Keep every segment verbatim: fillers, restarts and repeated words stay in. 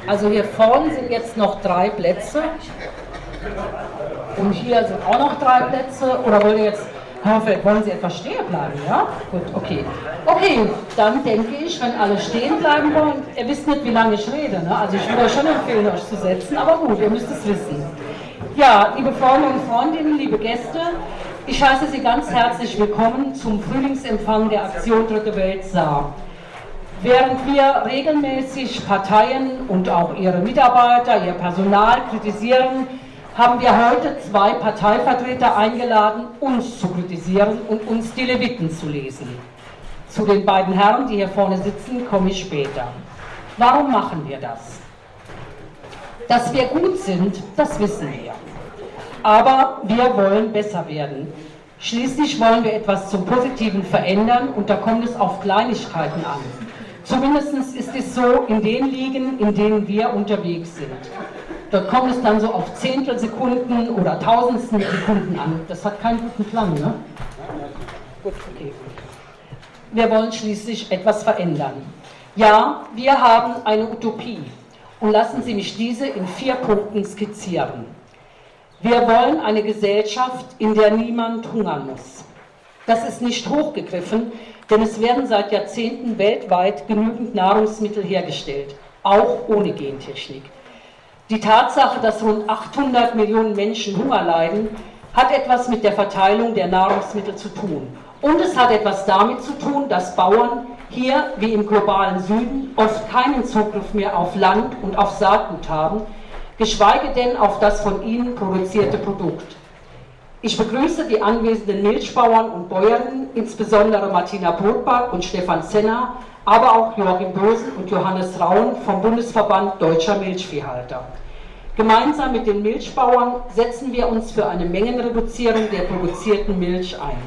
Also hier vorne sind jetzt noch drei Plätze und hier sind auch noch drei Plätze. Oder wollen jetzt, vielleicht wollen Sie etwas stehen bleiben, ja? Gut, okay. Okay, dann denke ich, wenn alle stehen bleiben wollen, ihr wisst nicht, wie lange ich rede, ne? Also ich würde euch schon empfehlen, euch zu setzen, aber gut, ihr müsst es wissen. Ja, liebe Freunde und Freundinnen, liebe Gäste, ich heiße Sie ganz herzlich willkommen zum Frühlingsempfang der Aktion Dritte Welt Saar. Während wir regelmäßig Parteien und auch ihre Mitarbeiter, ihr Personal kritisieren, haben wir heute zwei Parteivertreter eingeladen, uns zu kritisieren und uns die Leviten zu lesen. Zu den beiden Herren, die hier vorne sitzen, komme ich später. Warum machen wir das? Dass wir gut sind, das wissen wir. Aber wir wollen besser werden. Schließlich wollen wir etwas zum Positiven verändern und da kommt es auf Kleinigkeiten an. Zumindest ist es so in den Ligen, in denen wir unterwegs sind. Dort kommt es dann so auf Zehntelsekunden oder Tausendstel Sekunden an. Das hat keinen guten Klang, ne? Gut, okay. Wir wollen schließlich etwas verändern. Ja, wir haben eine Utopie. Und lassen Sie mich diese in vier Punkten skizzieren. Wir wollen eine Gesellschaft, in der niemand hungern muss. Das ist nicht hochgegriffen, denn es werden seit Jahrzehnten weltweit genügend Nahrungsmittel hergestellt, auch ohne Gentechnik. Die Tatsache, dass rund achthundert Millionen Menschen Hunger leiden, hat etwas mit der Verteilung der Nahrungsmittel zu tun. Und es hat etwas damit zu tun, dass Bauern hier wie im globalen Süden oft keinen Zugriff mehr auf Land und auf Saatgut haben, geschweige denn auf das von ihnen produzierte Produkt. Ich begrüße die anwesenden Milchbauern und Bäuerinnen, insbesondere Martina Brotbach und Stefan Zenner, aber auch Joachim Bösen und Johannes Rauen vom Bundesverband Deutscher Milchviehhalter. Gemeinsam mit den Milchbauern setzen wir uns für eine Mengenreduzierung der produzierten Milch ein.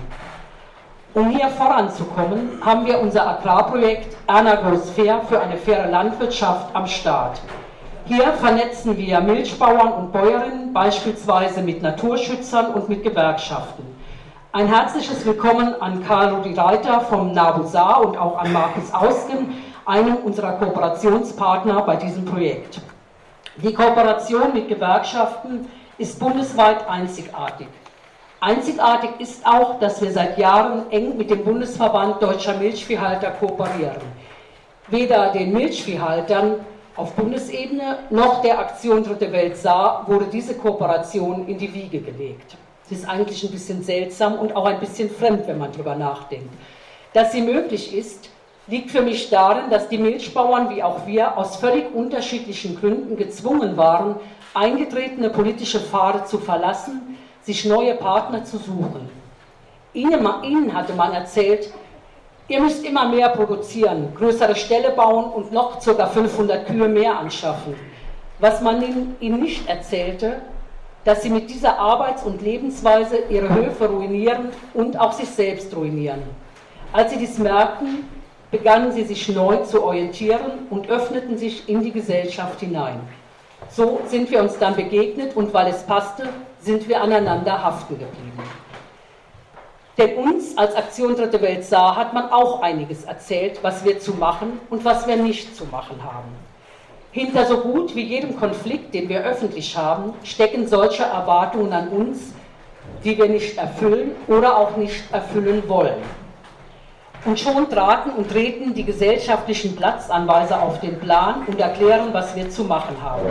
Um hier voranzukommen, haben wir unser Agrarprojekt Erna Goes Fair für eine faire Landwirtschaft am Start. Hier vernetzen wir Milchbauern und Bäuerinnen beispielsweise mit Naturschützern und mit Gewerkschaften. Ein herzliches Willkommen an Karl-Rudi Reiter vom NABU Saar und auch an Markus Ausgen, einem unserer Kooperationspartner bei diesem Projekt. Die Kooperation mit Gewerkschaften ist bundesweit einzigartig. Einzigartig ist auch, dass wir seit Jahren eng mit dem Bundesverband Deutscher Milchviehhalter kooperieren. Weder den Milchviehhaltern auf Bundesebene noch der Aktion Dritte Welt Saar wurde diese Kooperation in die Wiege gelegt. Das ist eigentlich ein bisschen seltsam und auch ein bisschen fremd, wenn man darüber nachdenkt. Dass sie möglich ist, liegt für mich darin, dass die Milchbauern wie auch wir aus völlig unterschiedlichen Gründen gezwungen waren, eingetretene politische Pfade zu verlassen, sich neue Partner zu suchen. Ihnen, ihnen hatte man erzählt, ihr müsst immer mehr produzieren, größere Ställe bauen und noch ca. fünfhundert Kühe mehr anschaffen. Was man ihnen nicht erzählte, dass sie mit dieser Arbeits- und Lebensweise ihre Höfe ruinieren und auch sich selbst ruinieren. Als sie dies merkten, begannen sie sich neu zu orientieren und öffneten sich in die Gesellschaft hinein. So sind wir uns dann begegnet und weil es passte, sind wir aneinander haften geblieben. Denn uns als Aktion Dritte Welt Saar hat man auch einiges erzählt, was wir zu machen und was wir nicht zu machen haben. Hinter so gut wie jedem Konflikt, den wir öffentlich haben, stecken solche Erwartungen an uns, die wir nicht erfüllen oder auch nicht erfüllen wollen. Und schon traten und treten die gesellschaftlichen Platzanweiser auf den Plan und erklären, was wir zu machen haben.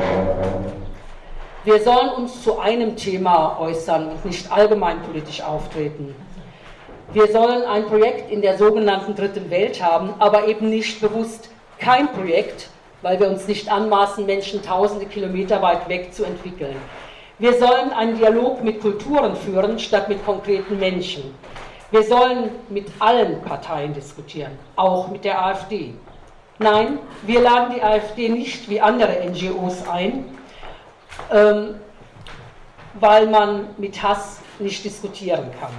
Wir sollen uns zu einem Thema äußern und nicht allgemeinpolitisch auftreten. Wir sollen ein Projekt in der sogenannten Dritten Welt haben, aber eben nicht bewusst kein Projekt, weil wir uns nicht anmaßen, Menschen tausende Kilometer weit weg zu entwickeln. Wir sollen einen Dialog mit Kulturen führen, statt mit konkreten Menschen. Wir sollen mit allen Parteien diskutieren, auch mit der AfD. Nein, wir laden die AfD nicht wie andere N G Os ein, ähm, weil man mit Hass nicht diskutieren kann.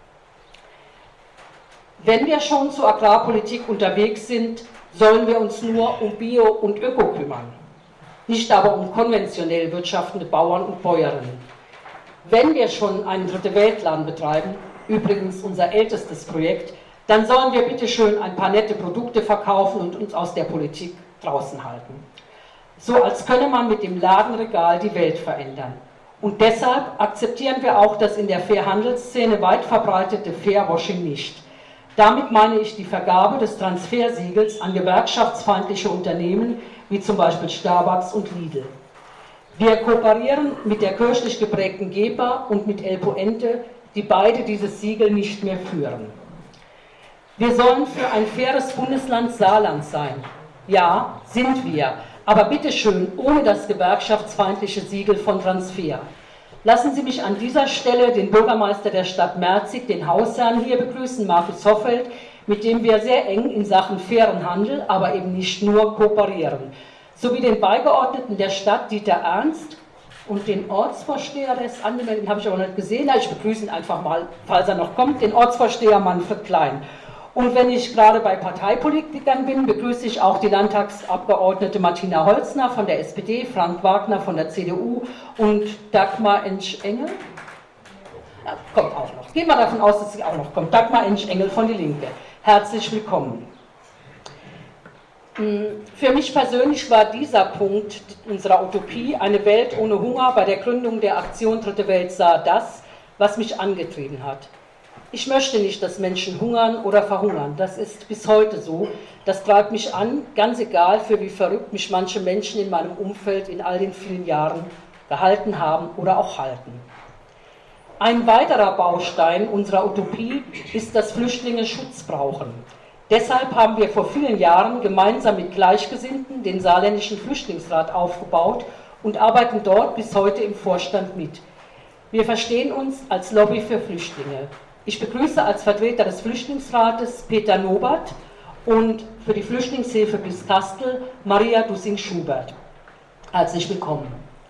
Wenn wir schon zur Agrarpolitik unterwegs sind, sollen wir uns nur um Bio und Öko kümmern, nicht aber um konventionell wirtschaftende Bauern und Bäuerinnen. Wenn wir schon einen Dritte-Welt-Land betreiben, übrigens unser ältestes Projekt, dann sollen wir bitte schön ein paar nette Produkte verkaufen und uns aus der Politik draußen halten. so als könne man mit dem Ladenregal die Welt verändern. Und deshalb akzeptieren wir auch das in der Fairhandelsszene weit verbreitete Fairwashing nicht. Damit meine ich die Vergabe des Transfersiegels an gewerkschaftsfeindliche Unternehmen, wie zum Beispiel Starbucks und Lidl. Wir kooperieren mit der kirchlich geprägten GEPA und mit El Puente, die beide dieses Siegel nicht mehr führen. Wir sollen für ein faires Bundesland Saarland sein. Ja, sind wir. Aber bitteschön, ohne das gewerkschaftsfeindliche Siegel von Transfer. Lassen Sie mich an dieser Stelle den Bürgermeister der Stadt Merzig, den Hausherrn hier begrüßen, Markus Hoffeld, mit dem wir sehr eng in Sachen fairen Handel, aber eben nicht nur kooperieren. Sowie den Beigeordneten der Stadt, Dieter Ernst, und den Ortsvorsteher, der ist angemeldet, den habe ich aber noch nicht gesehen, ich begrüße ihn einfach mal, falls er noch kommt, den Ortsvorsteher Manfred Klein. Und wenn ich gerade bei Parteipolitikern bin, begrüße ich auch die Landtagsabgeordnete Martina Holzner von der S P D, Frank Wagner von der C D U und Dagmar Ensch-Engel. Ja, kommt auch noch. Gehen wir davon aus, dass sie auch noch kommt. Dagmar Ensch-Engel von die Linke. Herzlich willkommen. Für mich persönlich war dieser Punkt unserer Utopie, eine Welt ohne Hunger, bei der Gründung der Aktion Dritte Welt Saar, das, was mich angetrieben hat. Ich möchte nicht, dass Menschen hungern oder verhungern. Das ist bis heute so. Das treibt mich an, ganz egal, für wie verrückt mich manche Menschen in meinem Umfeld in all den vielen Jahren gehalten haben oder auch halten. Ein weiterer Baustein unserer Utopie ist, dass Flüchtlinge Schutz brauchen. Deshalb haben wir vor vielen Jahren gemeinsam mit Gleichgesinnten den Saarländischen Flüchtlingsrat aufgebaut und arbeiten dort bis heute im Vorstand mit. Wir verstehen uns als Lobby für Flüchtlinge. Ich begrüße als Vertreter des Flüchtlingsrates Peter Nobert und für die Flüchtlingshilfe bis Kastel Maria Dussing-Schubert. Herzlich willkommen.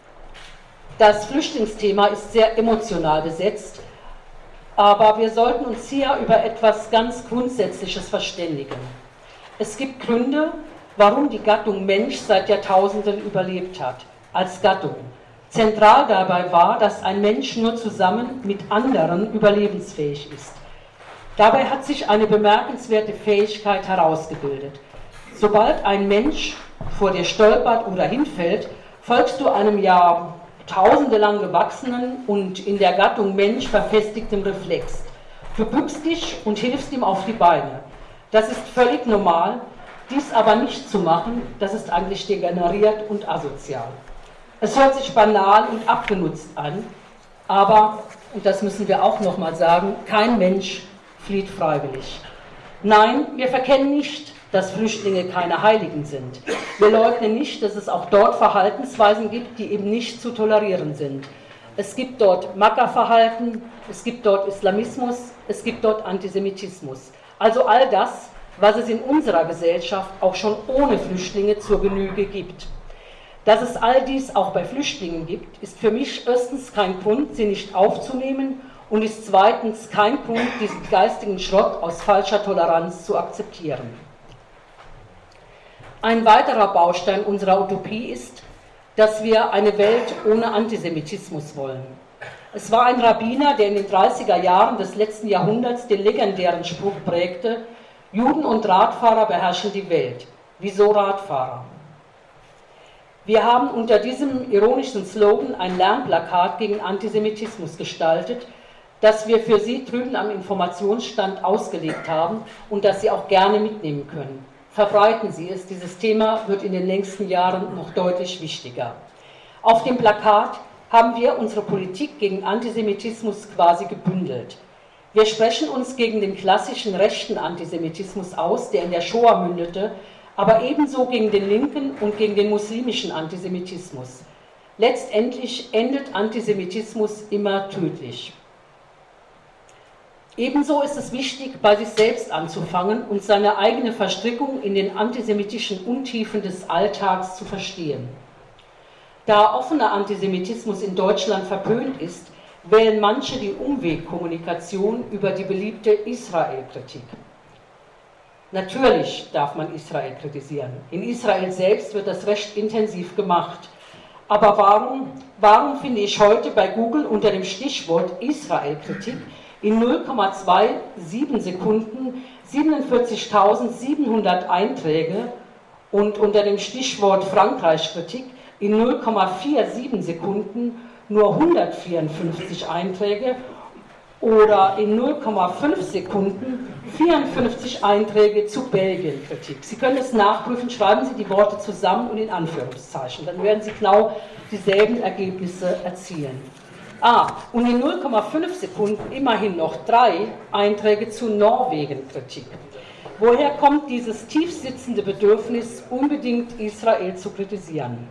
Das Flüchtlingsthema ist sehr emotional besetzt, aber wir sollten uns hier über etwas ganz Grundsätzliches verständigen. Es gibt Gründe, warum die Gattung Mensch seit Jahrtausenden überlebt hat, als Gattung. Zentral dabei war, dass ein Mensch nur zusammen mit anderen überlebensfähig ist. Dabei hat sich eine bemerkenswerte Fähigkeit herausgebildet. Sobald ein Mensch vor dir stolpert oder hinfällt, folgst du einem Jahrtausende lang gewachsenen und in der Gattung Mensch verfestigtem Reflex. Du bückst dich und hilfst ihm auf die Beine. Das ist völlig normal, dies aber nicht zu machen, das ist eigentlich degeneriert und asozial. Es hört sich banal und abgenutzt an, aber, und das müssen wir auch nochmal sagen, kein Mensch flieht freiwillig. Nein, wir verkennen nicht, dass Flüchtlinge keine Heiligen sind. Wir leugnen nicht, dass es auch dort Verhaltensweisen gibt, die eben nicht zu tolerieren sind. Es gibt dort Mackerverhalten, es gibt dort Islamismus, es gibt dort Antisemitismus. Also all das, was es in unserer Gesellschaft auch schon ohne Flüchtlinge zur Genüge gibt. Dass es all dies auch bei Flüchtlingen gibt, ist für mich erstens kein Grund, sie nicht aufzunehmen und ist zweitens kein Grund, diesen geistigen Schrott aus falscher Toleranz zu akzeptieren. Ein weiterer Baustein unserer Utopie ist, dass wir eine Welt ohne Antisemitismus wollen. Es war ein Rabbiner, der in den dreißiger Jahren des letzten Jahrhunderts den legendären Spruch prägte: Juden und Radfahrer beherrschen die Welt. Wieso Radfahrer? Wir haben unter diesem ironischen Slogan ein Lernplakat gegen Antisemitismus gestaltet, das wir für Sie drüben am Informationsstand ausgelegt haben und das Sie auch gerne mitnehmen können. Verbreiten Sie es, dieses Thema wird in den nächsten Jahren noch deutlich wichtiger. Auf dem Plakat haben wir unsere Politik gegen Antisemitismus quasi gebündelt. Wir sprechen uns gegen den klassischen rechten Antisemitismus aus, der in der Shoah mündete, aber ebenso gegen den linken und gegen den muslimischen Antisemitismus. Letztendlich endet Antisemitismus immer tödlich. Ebenso ist es wichtig, bei sich selbst anzufangen und seine eigene Verstrickung in den antisemitischen Untiefen des Alltags zu verstehen. Da offener Antisemitismus in Deutschland verpönt ist, wählen manche die Umwegkommunikation über die beliebte Israel-Kritik. Natürlich darf man Israel kritisieren. In Israel selbst wird das recht intensiv gemacht. Aber warum, warum finde ich heute bei Google unter dem Stichwort Israel-Kritik in null Komma siebenundzwanzig Sekunden siebenundvierzigtausendsiebenhundert Einträge und unter dem Stichwort Frankreich-Kritik in null Komma siebenundvierzig Sekunden nur hundertvierundfünfzig Einträge oder in null Komma fünf Sekunden vierundfünfzig Einträge zu Belgien-Kritik. Sie können es nachprüfen, schreiben Sie die Worte zusammen und in Anführungszeichen, dann werden Sie genau dieselben Ergebnisse erzielen. Ah, und in null Komma fünf Sekunden immerhin noch drei Einträge zu Norwegen-Kritik. Woher kommt dieses tiefsitzende Bedürfnis, unbedingt Israel zu kritisieren?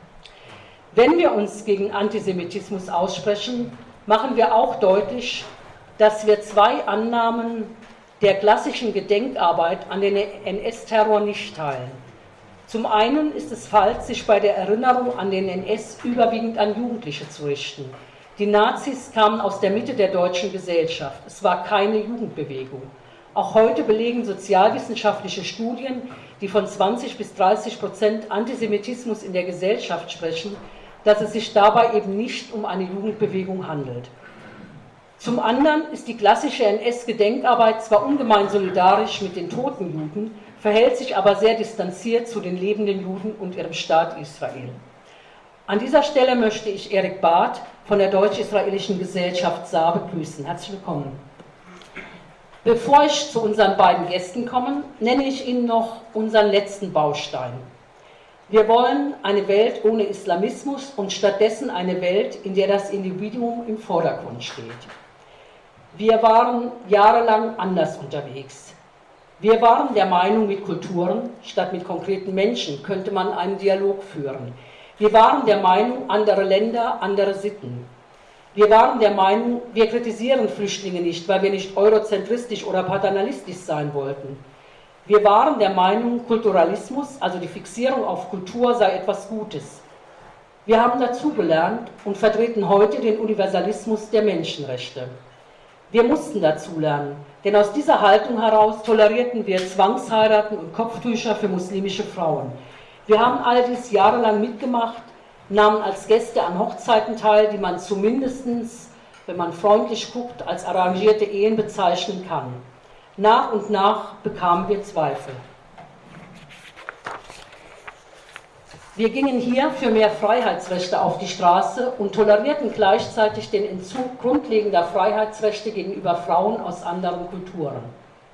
Wenn wir uns gegen Antisemitismus aussprechen, machen wir auch deutlich, dass wir zwei Annahmen der klassischen Gedenkarbeit an den N S-Terror nicht teilen. Zum einen ist es falsch, sich bei der Erinnerung an den N S überwiegend an Jugendliche zu richten. Die Nazis kamen aus der Mitte der deutschen Gesellschaft. Es war keine Jugendbewegung. Auch heute belegen sozialwissenschaftliche Studien, die von zwanzig bis dreißig Prozent Antisemitismus in der Gesellschaft sprechen, dass es sich dabei eben nicht um eine Jugendbewegung handelt. Zum anderen ist die klassische N S-Gedenkarbeit zwar ungemein solidarisch mit den toten Juden, verhält sich aber sehr distanziert zu den lebenden Juden und ihrem Staat Israel. An dieser Stelle möchte ich Erik Barth von der Deutsch-Israelischen Gesellschaft Saar begrüßen. Herzlich willkommen. Bevor ich zu unseren beiden Gästen komme, nenne ich Ihnen noch unseren letzten Baustein. Wir wollen eine Welt ohne Islamismus und stattdessen eine Welt, in der das Individuum im Vordergrund steht. Wir waren jahrelang anders unterwegs. Wir waren der Meinung, mit Kulturen statt mit konkreten Menschen könnte man einen Dialog führen. Wir waren der Meinung, andere Länder, andere Sitten. Wir waren der Meinung, wir kritisieren Flüchtlinge nicht, weil wir nicht eurozentristisch oder paternalistisch sein wollten. Wir waren der Meinung, Kulturalismus, also die Fixierung auf Kultur, sei etwas Gutes. Wir haben dazugelernt und vertreten heute den Universalismus der Menschenrechte. Wir mussten dazulernen, denn aus dieser Haltung heraus tolerierten wir Zwangsheiraten und Kopftücher für muslimische Frauen. Wir haben all dies jahrelang mitgemacht, nahmen als Gäste an Hochzeiten teil, die man zumindest, wenn man freundlich guckt, als arrangierte Ehen bezeichnen kann. Nach und nach bekamen wir Zweifel. Wir gingen hier für mehr Freiheitsrechte auf die Straße und tolerierten gleichzeitig den Entzug grundlegender Freiheitsrechte gegenüber Frauen aus anderen Kulturen.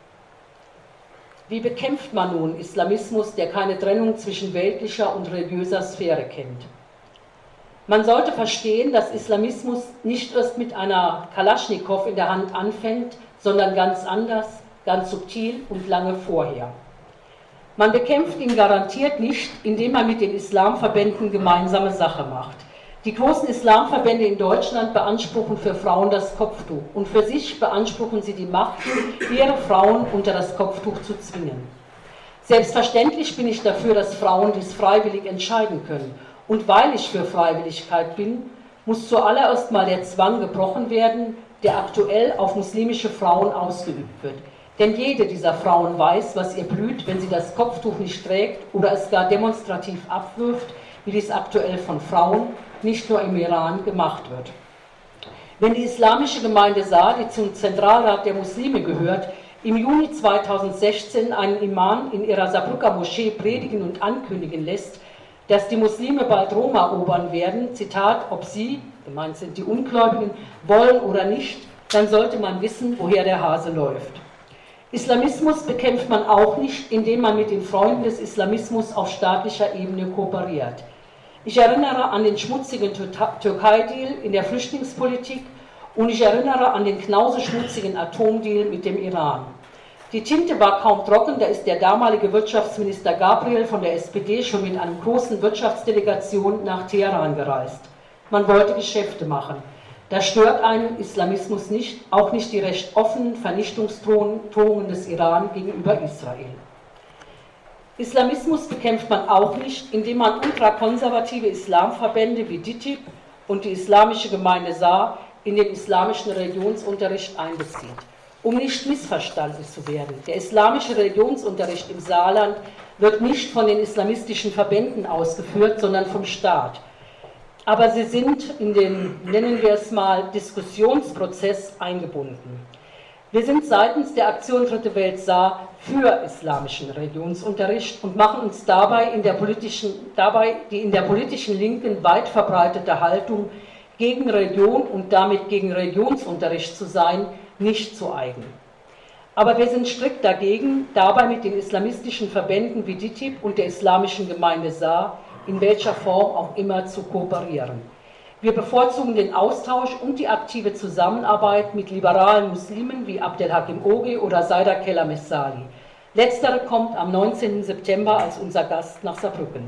Wie bekämpft man nun Islamismus, der keine Trennung zwischen weltlicher und religiöser Sphäre kennt? Man sollte verstehen, dass Islamismus nicht erst mit einer Kalaschnikow in der Hand anfängt, sondern ganz anders, ganz subtil und lange vorher. Man bekämpft ihn garantiert nicht, indem man mit den Islamverbänden gemeinsame Sache macht. Die großen Islamverbände in Deutschland beanspruchen für Frauen das Kopftuch und für sich beanspruchen sie die Macht, ihre Frauen unter das Kopftuch zu zwingen. Selbstverständlich bin ich dafür, dass Frauen dies freiwillig entscheiden können. Und weil ich für Freiwilligkeit bin, muss zuallererst mal der Zwang gebrochen werden, der aktuell auf muslimische Frauen ausgeübt wird. Denn jede dieser Frauen weiß, was ihr blüht, wenn sie das Kopftuch nicht trägt oder es gar demonstrativ abwirft, wie dies aktuell von Frauen, nicht nur im Iran, gemacht wird. Wenn die islamische Gemeinde Saar, die zum Zentralrat der Muslime gehört, im Juni zweitausendsechzehn einen Imam in ihrer Saarbrücker Moschee predigen und ankündigen lässt, dass die Muslime bald Rom erobern werden, Zitat, ob sie, gemeint sind die Ungläubigen, wollen oder nicht, dann sollte man wissen, woher der Hase läuft. Islamismus bekämpft man auch nicht, indem man mit den Freunden des Islamismus auf staatlicher Ebene kooperiert. Ich erinnere an den schmutzigen Türkei-Deal in der Flüchtlingspolitik und ich erinnere an den knauseschmutzigen Atomdeal mit dem Iran. Die Tinte war kaum trocken, da ist der damalige Wirtschaftsminister Gabriel von der S P D schon mit einer großen Wirtschaftsdelegation nach Teheran gereist. Man wollte Geschäfte machen. Da stört einen Islamismus nicht, auch nicht die recht offenen Vernichtungsdrohungen des Iran gegenüber Israel. Islamismus bekämpft man auch nicht, indem man ultrakonservative Islamverbände wie D I T I B und die Islamische Gemeinde Saar in den islamischen Religionsunterricht einbezieht. Um nicht missverstanden zu werden, der islamische Religionsunterricht im Saarland wird nicht von den islamistischen Verbänden ausgeführt, sondern vom Staat. Aber sie sind in den, nennen wir es mal, Diskussionsprozess eingebunden. Wir sind seitens der Aktion Dritte Welt Saar für islamischen Religionsunterricht und machen uns dabei, in der politischen, dabei die in der politischen Linken weit verbreitete Haltung, gegen Religion und damit gegen Religionsunterricht zu sein, nicht zu eigen. Aber wir sind strikt dagegen, dabei mit den islamistischen Verbänden wie D I T I B und der islamischen Gemeinde Saar in welcher Form auch immer zu kooperieren. Wir bevorzugen den Austausch und die aktive Zusammenarbeit mit liberalen Muslimen wie Abdelhakim Ogi oder Saida Keller-Messali. Letztere kommt am neunzehnten September als unser Gast nach Saarbrücken.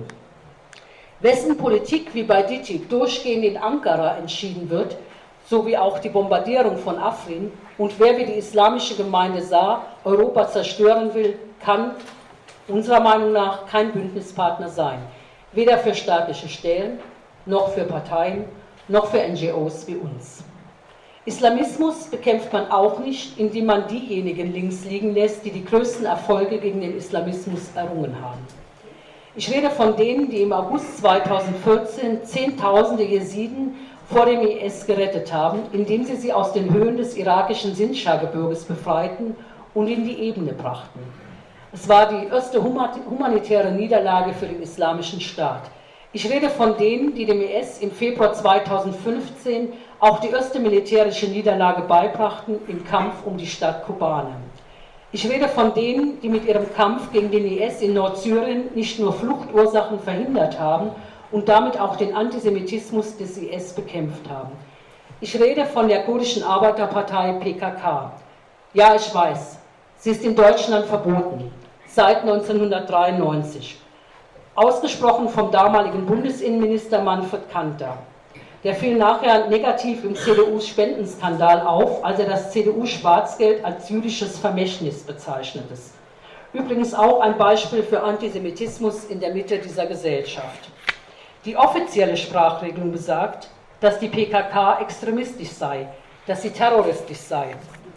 Wessen Politik wie bei D I T I B durchgehend in Ankara entschieden wird, sowie auch die Bombardierung von Afrin und wer wie die islamische Gemeinde Saar Europa zerstören will, kann unserer Meinung nach kein Bündnispartner sein. Weder für staatliche Stellen, noch für Parteien, noch für N G Os wie uns. Islamismus bekämpft man auch nicht, indem man diejenigen links liegen lässt, die die größten Erfolge gegen den Islamismus errungen haben. Ich rede von denen, die im August zweitausendvierzehn Zehntausende Jesiden vor dem I S gerettet haben, indem sie sie aus den Höhen des irakischen Sindschar-Gebirges befreiten und in die Ebene brachten. Es war die erste humanitäre Niederlage für den islamischen Staat. Ich rede von denen, die dem I S im Februar zweitausendfünfzehn auch die erste militärische Niederlage beibrachten im Kampf um die Stadt Kobane. Ich rede von denen, die mit ihrem Kampf gegen den I S in Nordsyrien nicht nur Fluchtursachen verhindert haben und damit auch den Antisemitismus des I S bekämpft haben. Ich rede von der kurdischen Arbeiterpartei P K K. Ja, ich weiß, sie ist in Deutschland verboten, seit neunzehnhundertdreiundneunzig. Ausgesprochen vom damaligen Bundesinnenminister Manfred Kanter. Der fiel nachher negativ im C D U-Spendenskandal auf, als er das C D U-Schwarzgeld als jüdisches Vermächtnis bezeichnete. Übrigens auch ein Beispiel für Antisemitismus in der Mitte dieser Gesellschaft. Die offizielle Sprachregelung besagt, dass die P K K extremistisch sei, dass sie terroristisch sei.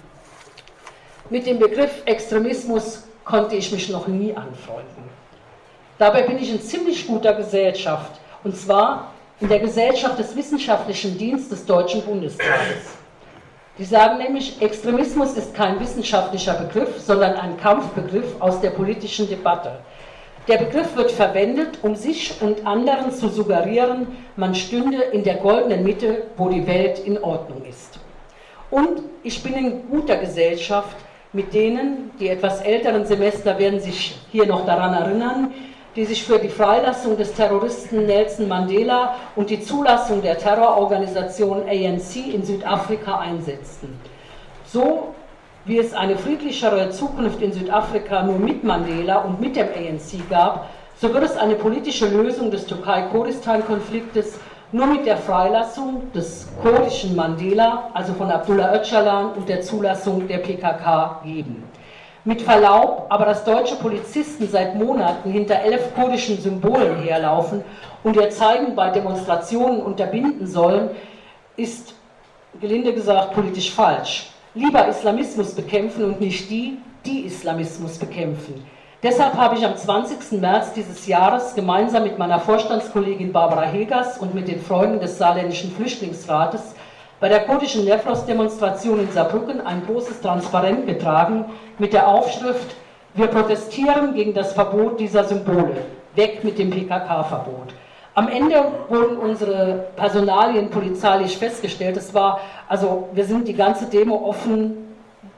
Mit dem Begriff Extremismus konnte ich mich noch nie anfreunden. Dabei bin ich in ziemlich guter Gesellschaft, und zwar in der Gesellschaft des Wissenschaftlichen Dienstes des Deutschen Bundestages. Die sagen nämlich, Extremismus ist kein wissenschaftlicher Begriff, sondern ein Kampfbegriff aus der politischen Debatte. Der Begriff wird verwendet, um sich und anderen zu suggerieren, man stünde in der goldenen Mitte, wo die Welt in Ordnung ist. Und ich bin in guter Gesellschaft mit denen, die etwas älteren Semester werden sich hier noch daran erinnern, die sich für die Freilassung des Terroristen Nelson Mandela und die Zulassung der Terrororganisation A N C in Südafrika einsetzten. So wie es eine friedlichere Zukunft in Südafrika nur mit Mandela und mit dem A N C gab, so wird es eine politische Lösung des Türkei-Kurdistan-Konfliktes nur mit der Freilassung des kurdischen Mandela, also von Abdullah Öcalan, und der Zulassung der P K K geben. Mit Verlaub, aber dass deutsche Polizisten seit Monaten hinter elf kurdischen Symbolen herlaufen und ihr Zeigen bei Demonstrationen unterbinden sollen, ist, gelinde gesagt, politisch falsch. Lieber Islamismus bekämpfen und nicht die, die Islamismus bekämpfen. Deshalb habe ich am zwanzigsten März dieses Jahres gemeinsam mit meiner Vorstandskollegin Barbara Hilgers und mit den Freunden des Saarländischen Flüchtlingsrates bei der kurdischen Nefros-Demonstration in Saarbrücken ein großes Transparent getragen mit der Aufschrift: Wir protestieren gegen das Verbot dieser Symbole. Weg mit dem P K K-Verbot. Am Ende wurden unsere Personalien polizeilich festgestellt. Es war, also wir sind die ganze Demo offen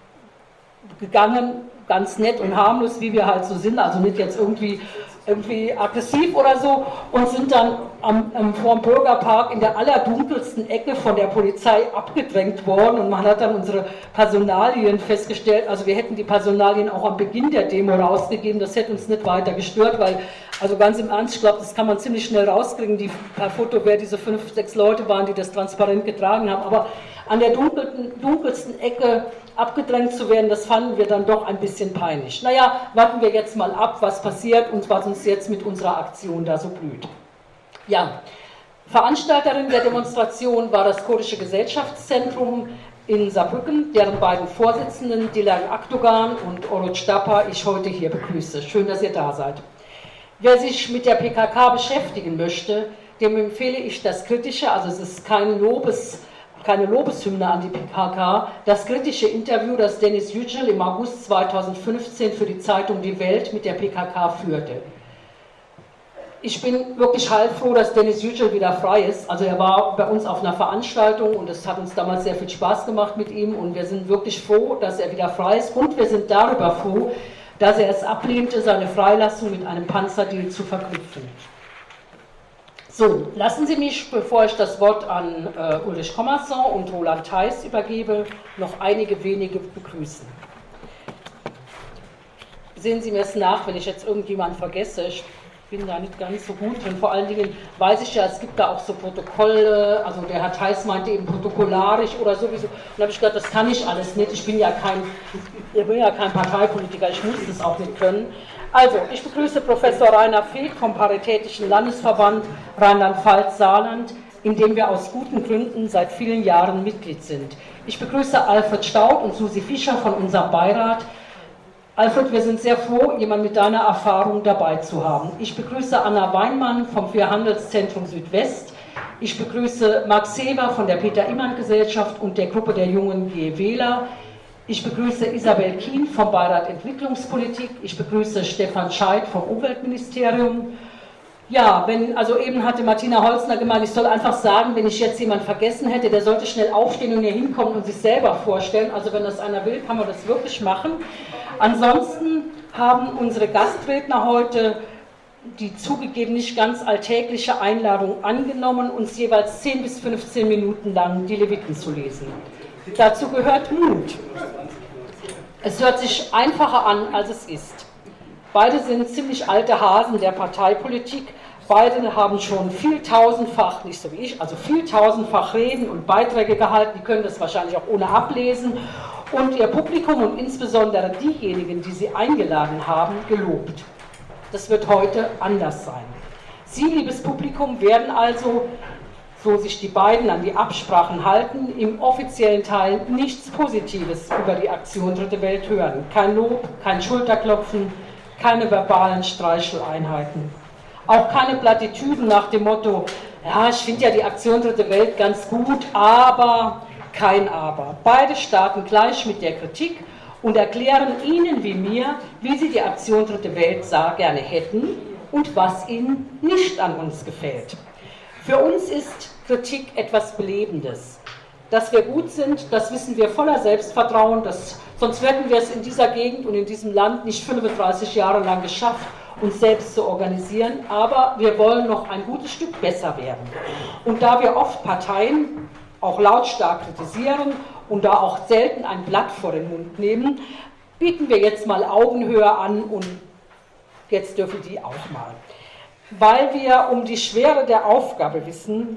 gegangen, ganz nett und harmlos, wie wir halt so sind, also nicht jetzt irgendwie, irgendwie aggressiv oder so, und sind dann am, am, vor dem Bürgerpark in der allerdunkelsten Ecke von der Polizei abgedrängt worden, und man hat dann unsere Personalien festgestellt, also wir hätten die Personalien auch am Beginn der Demo rausgegeben, das hätte uns nicht weiter gestört, weil, also ganz im Ernst, ich glaube, das kann man ziemlich schnell rauskriegen, die per Foto, wer diese fünf, sechs Leute waren, die das transparent getragen haben, aber an der dunkelsten, dunkelsten Ecke abgedrängt zu werden, das fanden wir dann doch ein bisschen peinlich. Naja, warten wir jetzt mal ab, was passiert und was uns jetzt mit unserer Aktion da so blüht. Ja, Veranstalterin der Demonstration war das Kurdische Gesellschaftszentrum in Saarbrücken, deren beiden Vorsitzenden, Dilan Akdogan und Oruç Dapa, ich heute hier begrüße. Schön, dass ihr da seid. Wer sich mit der P K K beschäftigen möchte, dem empfehle ich das Kritische, also es ist kein Lobes keine Lobeshymne an die P K K, das kritische Interview, das Denis Yücel im August zweitausendfünfzehn für die Zeitung Die Welt mit der P K K führte. Ich bin wirklich heilfroh, dass Denis Yücel wieder frei ist. Also er war bei uns auf einer Veranstaltung und es hat uns damals sehr viel Spaß gemacht mit ihm und wir sind wirklich froh, dass er wieder frei ist und wir sind darüber froh, dass er es ablehnte, seine Freilassung mit einem Panzerdeal zu verknüpfen. So, lassen Sie mich, bevor ich das Wort an äh, Ulrich Kommerson und Roland Theis übergebe, noch einige wenige begrüßen. Sehen Sie mir es nach, wenn ich jetzt irgendjemanden vergesse. Ich bin da nicht ganz so gut drin. Vor allen Dingen weiß ich ja, es gibt da auch so Protokolle, also der Herr Theis meinte eben protokollarisch oder sowieso. Und da habe ich gedacht, das kann ich alles nicht. Ich bin ja kein, ich bin ja kein Parteipolitiker, ich muss das auch nicht können. Also, ich begrüße Professor Rainer Feg vom Paritätischen Landesverband Rheinland-Pfalz-Saarland, in dem wir aus guten Gründen seit vielen Jahren Mitglied sind. Ich begrüße Alfred Staud und Susi Fischer von unserem Beirat. Alfred, wir sind sehr froh, jemanden mit deiner Erfahrung dabei zu haben. Ich begrüße Anna Weinmann vom Fürhandelszentrum Südwest. Ich begrüße Max Seber von der Peter-Immand-Gesellschaft und der Gruppe der jungen G E Wähler. Ich begrüße Isabel Kien vom Beirat Entwicklungspolitik. Ich begrüße Stefan Scheidt vom Umweltministerium. Ja, wenn, also eben hatte Martina Holzner gemeint, ich soll einfach sagen, wenn ich jetzt jemanden vergessen hätte, der sollte schnell aufstehen und hier hinkommen und sich selber vorstellen. Also wenn das einer will, kann man das wirklich machen. Ansonsten haben unsere Gastredner heute die zugegeben nicht ganz alltägliche Einladung angenommen, uns jeweils zehn bis fünfzehn Minuten lang die Leviten zu lesen. Dazu gehört Mut. Es hört sich einfacher an, als es ist. Beide sind ziemlich alte Hasen der Parteipolitik. Beide haben schon vieltausendfach, nicht so wie ich, also vieltausendfach Reden und Beiträge gehalten. Die können das wahrscheinlich auch ohne ablesen. Und ihr Publikum und insbesondere diejenigen, die sie eingeladen haben, gelobt. Das wird heute anders sein. Sie, liebes Publikum, werden also, so sich die beiden an die Absprachen halten, im offiziellen Teil nichts Positives über die Aktion Dritte Welt hören. Kein Lob, kein Schulterklopfen, keine verbalen Streicheleinheiten. Auch keine Plattitüden nach dem Motto, ja, ich finde ja die Aktion Dritte Welt ganz gut, aber, kein Aber. Beide starten gleich mit der Kritik und erklären Ihnen wie mir, wie Sie die Aktion Dritte Welt gerne hätten und was Ihnen nicht an uns gefällt. Für uns ist Kritik etwas Belebendes. Dass wir gut sind, das wissen wir voller Selbstvertrauen, das, sonst hätten wir es in dieser Gegend und in diesem Land nicht fünfunddreißig Jahre lang geschafft, uns selbst zu organisieren, aber wir wollen noch ein gutes Stück besser werden. Und da wir oft Parteien auch lautstark kritisieren und da auch selten ein Blatt vor den Mund nehmen, bieten wir jetzt mal Augenhöhe an und jetzt dürfen die auch mal. Weil wir um die Schwere der Aufgabe wissen,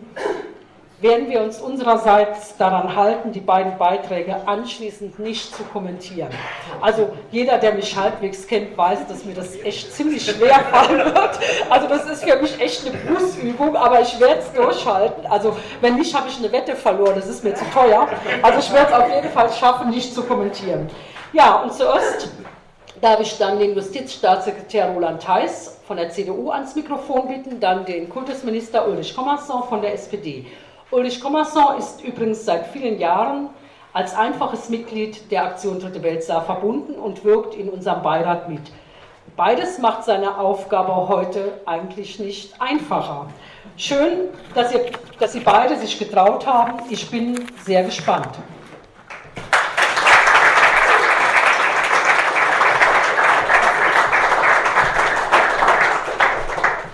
werden wir uns unsererseits daran halten, die beiden Beiträge anschließend nicht zu kommentieren. Also jeder, der mich halbwegs kennt, weiß, dass mir das echt ziemlich schwer fallen wird. Also das ist für mich echt eine Berufsübung, aber ich werde es durchhalten. Also wenn nicht, habe ich eine Wette verloren, das ist mir zu teuer. Also ich werde es auf jeden Fall schaffen, nicht zu kommentieren. Ja, und zuerst darf ich dann den Justizstaatssekretär Roland Theis von der C D U ans Mikrofon bitten, dann den Kultusminister Ulrich Kommerson von der S P D. Ulrich Kommerson ist übrigens seit vielen Jahren als einfaches Mitglied der Aktion Dritte Welt Saar verbunden und wirkt in unserem Beirat mit. Beides macht seine Aufgabe heute eigentlich nicht einfacher. Schön, dass, ihr, dass Sie beide sich getraut haben. Ich bin sehr gespannt.